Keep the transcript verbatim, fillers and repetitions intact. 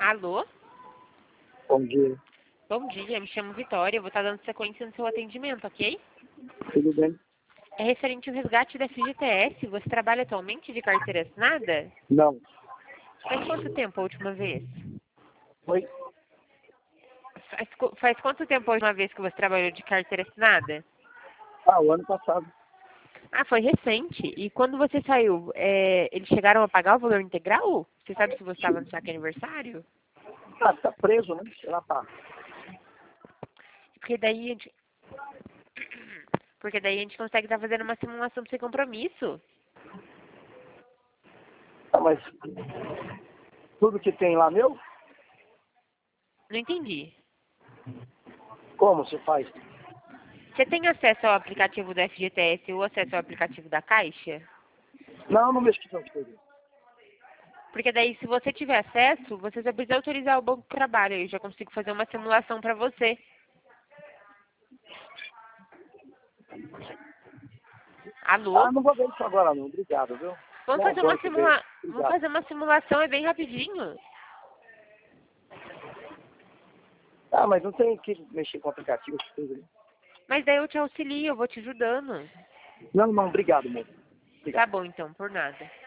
Alô? Bom dia. Bom dia, me chamo Vitória, eu vou estar dando sequência no seu atendimento, ok? Tudo bem? É referente ao resgate da F G T S, você trabalha atualmente de carteira assinada? Não. Faz quanto tempo a última vez? Oi? Faz, qu- faz quanto tempo a última vez que você trabalhou de carteira assinada? Ah, o ano passado. Ah, foi recente. E quando você saiu, é, eles chegaram a pagar o valor integral? Você sabe se você estava no saque aniversário? Ah, tá preso, né? Ela tá. Porque daí a gente, porque daí a gente consegue estar fazendo uma simulação sem compromisso. Ah, mas tudo que tem lá meu? Não entendi. Como você faz? Você tem acesso ao aplicativo do F G T S ou acesso ao aplicativo da Caixa? Não, não mexo com essas coisas. Porque daí, se você tiver acesso, você só precisa autorizar o banco de trabalho. Eu já consigo fazer uma simulação para você. Alô? Ah, não vou ver isso agora não. Obrigado, viu? Vamos Não, fazer uma banco dele. simula... Vamos Obrigado. fazer uma simulação, é bem rapidinho. Ah, mas não tem que mexer com aplicativo, essas coisas. Mas daí eu te auxilio, eu vou te ajudando. Não, não, obrigado, moço. Tá Obrigado. bom então, por nada.